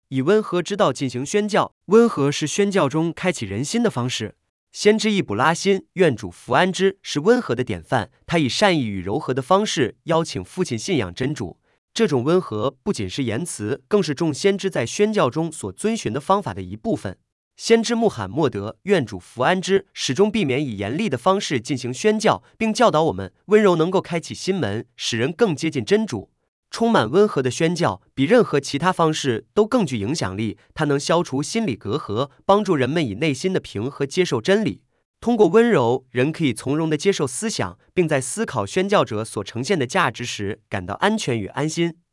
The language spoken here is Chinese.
以温和之道进行宣教。温和是宣教中开启人心的方式。先知易卜拉欣，愿主福安之，是温和的典范。他以善意与柔和的方式邀请父亲信仰真主。这种温和不仅是言辞，更是众先知在宣教中所遵循的方法的一部分。先知穆罕默德，愿主福安之，始终避免以严厉的方式进行宣教，并教导我们，温柔能够开启心门，使人更接近真主。充满温和的宣教比任何其他方式都更具影响力，它能消除心理隔阂，帮助人们以内心的平和接受真理。通过温柔，人可以从容地接受思想，并在思考宣教者所呈现的价值时感到安全与安心。